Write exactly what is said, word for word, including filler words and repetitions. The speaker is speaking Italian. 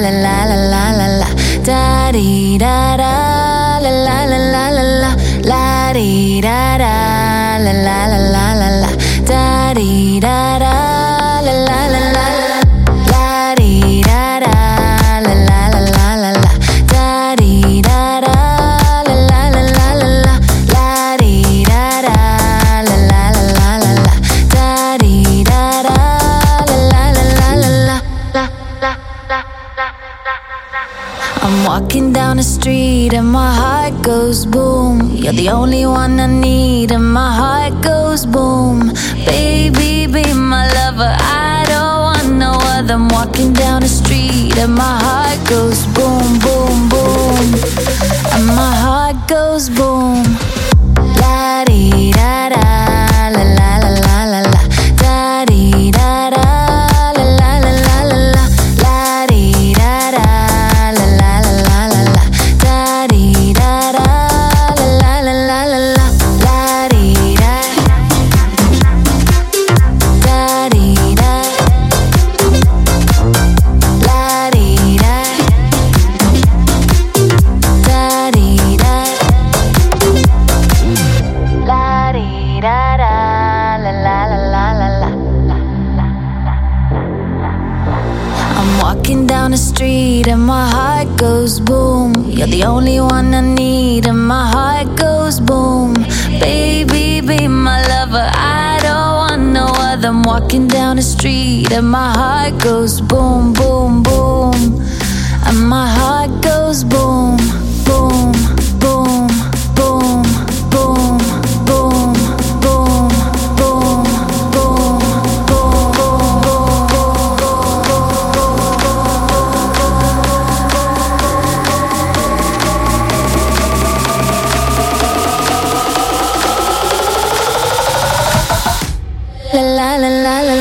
la la la la la la, da di da da, la la la la la la, la di da da, la la la la la la, da di da da, la la la la la, la di da da, la la la la la la, da di da da, la la la la la la, la di da da, la la la la la la, da di da da, la la la la la la, la la la. I'm walking down the street and my heart goes boom. You're the only one I need and my heart goes boom. Baby, be my lover, I don't want no other. I'm walking down the street and my heart goes boom, boom, boom. And my heart goes boom. La di da da, la la la la la la, da di da da, la la la la la la, la di da da. Walking down the street and my heart goes boom. You're the only one I need and my heart goes boom. Baby, be my lover, I don't want no other. I'm walking down the street and my heart goes boom, boom, boom. And my heart goes boom, boom, boom, boom, boom, boom, boom, boom, boom, la la la la la.